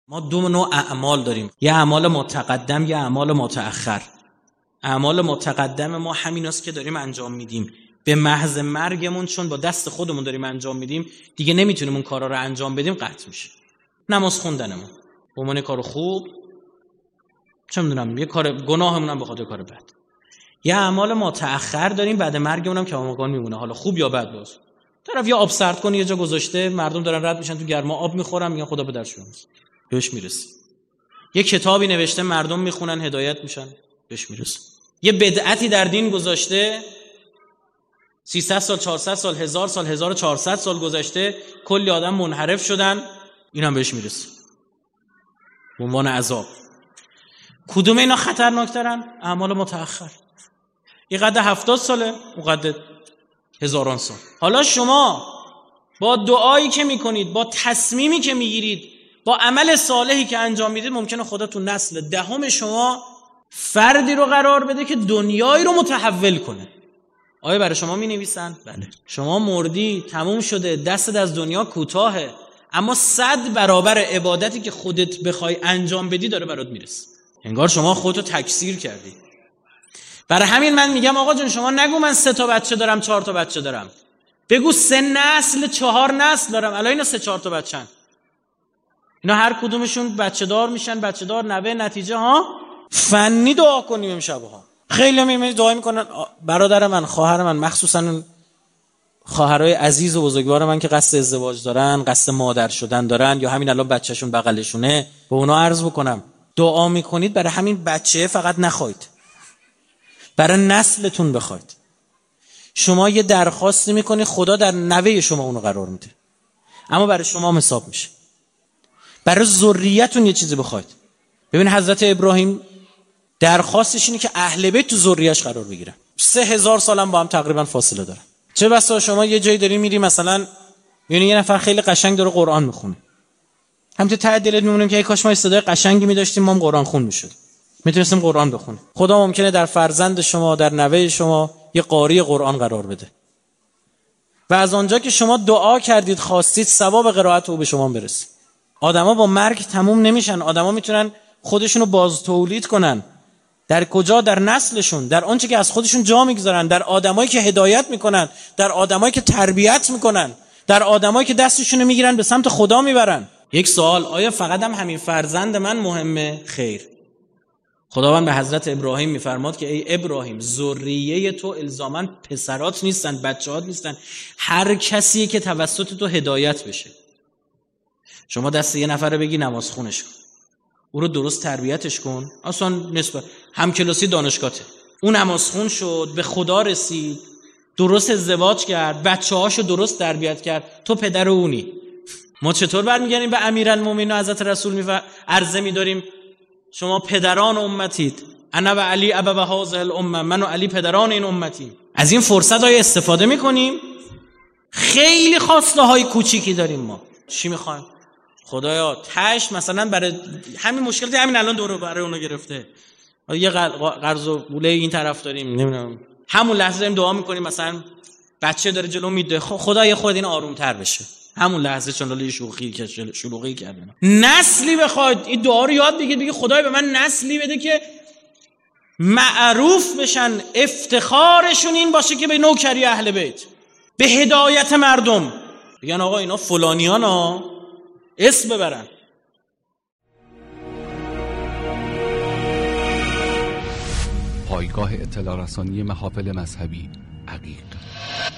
ما دو نوع اعمال داریم، یه اعمال متقدم، یه اعمال متأخر. اعمال متقدم ما همیناست که داریم انجام میدیم، به محض مرگمون چون با دست خودمون داریم انجام میدیم دیگه نمیتونیم اون کارا رو انجام بدیم، قطع میشه. نماز خوندنمون به عنوان کار خوب، چه میدونم یه کار گناهمون هم به خاطر کار بد. یه اعمال متأخر داریم بعد مرگمون هم که همگان میمونه، حالا خوب یا بد. باز طرف یا آب سرد کنه یه جا گذاشته، مردم دارن رد میشن تو گرما آب میخورن، میگن خدا به درشون بهش میرسه. یه کتابی نوشته مردم میخونن هدایت میشن، بهش میرسه. یه بدعتی در دین گذاشته 300 سال 400 سال 1000 سال 1400 سال گذشته، کلی آدم منحرف شدن، این هم بهش میرسه به عنوان عذاب. کدوم اینا خطرناکترن؟ اعمال متأخر. یه قد 70 ساله، اون قد هزاران سال. حالا شما با دعایی که میکنید، با تصمیمی که میگیرید، با عمل صالحی که انجام میدید، ممکنه خدا تو نسل دهم شما فردی رو قرار بده که دنیایی رو متحول کنه. آیا برای شما مینویسن؟ بله. شما مردی، تموم شده، دستت از دنیا کوتاهه، اما 100 برابر عبادتی که خودت بخوای انجام بدی داره برات میرسه. انگار شما خودتو تکثیر کردی. برای همین من میگم آقا جون شما نگو من 3 تا بچه دارم 4 تا بچه دارم، بگو 3 نسل 4 نسل دارم. الان اینا 3 4 تا بچه‌ن، اینا هر کدومشون بچه دار میشن، بچه دار نوه، نتیجه فنی دعا کنیم امشب خیلی میمونید دعا میکنن. برادر من، خواهر من، مخصوصا خواهرای عزیز و بزرگوار من که قصد ازدواج دارن، قصد مادر شدن دارن، یا همین الان بچه‌شون بغلشونه، به اونا عرض بکنم دعا میکنید برای همین بچه فقط نخواید، برای نسلتون بخواید. شما یه درخواستی میکنی، خدا در نوه شما اونو قرار میده، اما برای شما حساب میشه. برای ذریتون یه چیزی بخواید. ببین حضرت ابراهیم درخواستش اینه که اهل بیت تو ذریه‌اش قرار بگیرن. 3000 سالم با هم تقریبا فاصله دارن. چه بسا شما یه جایی داری میری، مثلا یعنی یه نفر خیلی قشنگ داره قرآن میخونه، همینطور ته دلت میمونیم که ای کاش ما صدای قشنگی می‌داشتیم، ما هم قرآن خون می‌شد، میتونستیم قرآن بخونیم. خدا ممکنه در فرزند شما، در نوه شما یه قاری قرآن قرار بده و از آنجا که شما دعا کردید، خواستید، ثواب قرائت او به شما برسه. آدما با مرگ تموم نمیشن، آدما میتونن خودشونو باز تولید کنن. در کجا؟ در نسلشون، در آنچه که از خودشون جا میگذارن، در آدمایی که هدایت میکنن، در آدمایی که تربیت میکنن، در آدمایی که دستشونو میگیرن به سمت خدا میبرن. یک سوال، آیا فقط هم همین فرزند من مهمه؟ خیر. خداوند به حضرت ابراهیم میفرماد که ای ابراهیم، ذریه تو الزاماً پسرات نیستن، بچه‌هات نیستن، هر کسی که توسط تو هدایت بشه. شما دست یه نفر بگی نماز خونش کن، او رو درست تربیتش کن، اصلا نسبت همکلاسی دانشگاهته، اون نمازخون شد، به خدا رسید، درست ازدواج کرد، بچه‌هاشو درست تربیت کرد، تو پدر اونی. ما چطور برمیگردیم به امیرالمومنین و حضرت رسول عرضه می‌داریم شما پدران امتید، انا و علی ابا هذه الامه، من و علی پدران این امتیم. از این فرصت های استفاده می‌کنیم. خیلی خواسته های کوچیکی داریم ما. چی می‌خوایم؟ خدایا تاش مثلا برای همین مشکلاتی همین الان دور برای اونا گرفته، یه قرض و بوله این طرف داریم، نمیدونم همون لحظه داریم دعا میکنیم، مثلا بچه داره جلو میده، خدایا خود این آرومتر بشه، همون لحظه چون لاله شلوغی کردن. نسلی بخواد این دعا رو یاد بگیر، بگی خدایا به من نسلی بده که معروف بشن، افتخارشون این باشه که به نوکری اهل بیت، به هدایت مردم، بگن آقا اینا فلانیانا، اسم ببرن. پایگاه اطلاع رسانی محافل مذهبی عقیق.